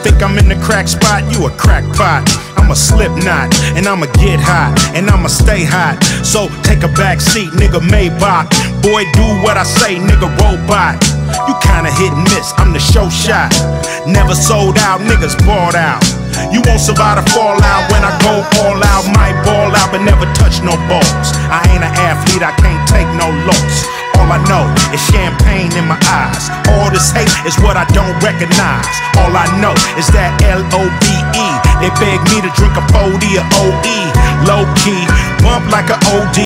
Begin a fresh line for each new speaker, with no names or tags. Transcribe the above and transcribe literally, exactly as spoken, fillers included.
Think I'm in the crack spot, you a crackpot. I'm a Slipknot, and I'ma get hot, and I'ma stay hot. So take a back seat, nigga, Maybach. Boy, do what I say, nigga, robot. You kinda hit and miss, I'm the show shot. Never sold out, niggas bought out. You won't survive the fallout when I go all out. Might ball out, but never touch no balls. I ain't an athlete, I can't take no loss. All I know is champagne in my eyes. All this hate is what I don't recognize. All I know is that L O V E. They beg me to drink a forty or O E. Low key, bump like a O D.